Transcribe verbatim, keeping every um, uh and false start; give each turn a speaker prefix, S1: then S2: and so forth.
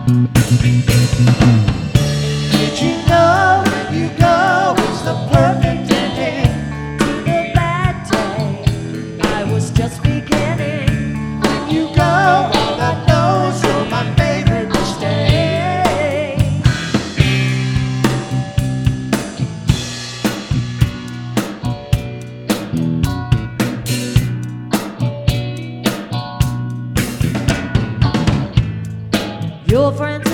S1: Did you know when you go, it's the perfect ending
S2: to the bad day I was just beginning.
S1: when you go? All that knows you're my favorite mistake.
S2: Your friends